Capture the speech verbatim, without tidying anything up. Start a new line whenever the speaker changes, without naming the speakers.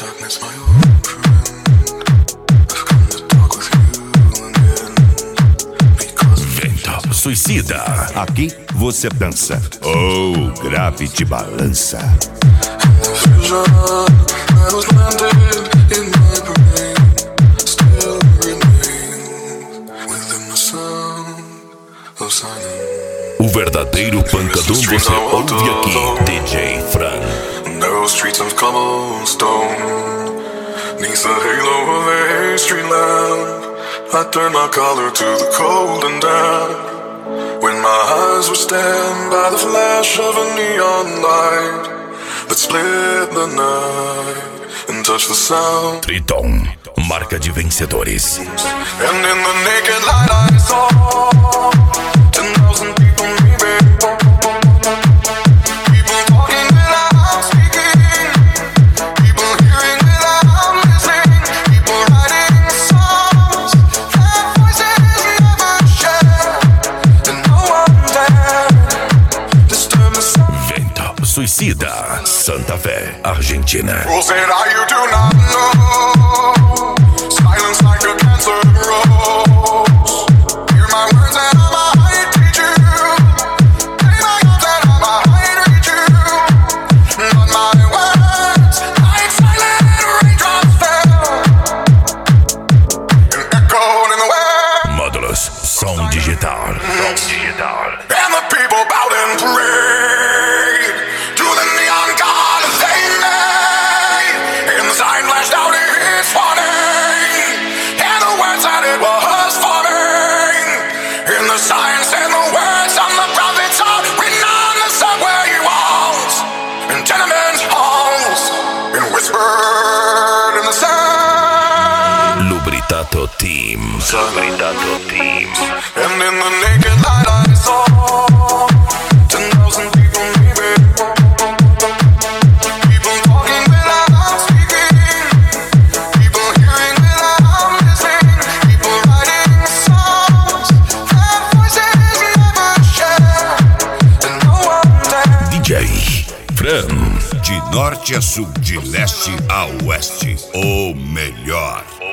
Vento Suicida. Aqui você dança. Oh, grave te balança. O verdadeiro pancadão você ouve aqui, D J Fran.
Narrow streets of cobblestone, neath the halo of a street lamp, I turned my collar to the cold and damp. When my eyes were stabbed by the flash of a neon light that split the night and touched the sound.
Triton, marca de vencedores.
And in the naked light I saw ten thousand people maybe, people talking without speaking, people hearing without listening, people writing songs that voices never share, and no one dared disturb the sound.
Vento Suicida, Santa Fé, Argentina.
Who said I you do not know? Silence like a cancer grows. Hear my words and I might teach you. Play my cards and I might reach you. But my words like silent raindrops fell and echoed in the wind.
Módulos, som digital. Som digital.
And the people bowed and prayed to the neon god they made. And the sign flashed out its warning, and the words that it was forming. And the sign said the words of the prophets are written on the subway walls and tenement halls, and whispered in the sand.
Lubritato Team. Lubritato Team.
And in the naked light I saw ten thousand people maybe, people talking without speaking, people hearing without listening, people writing songs that voices never share, and no one dared.
D J Fran.
De norte a sul, de leste a oeste, o melhor.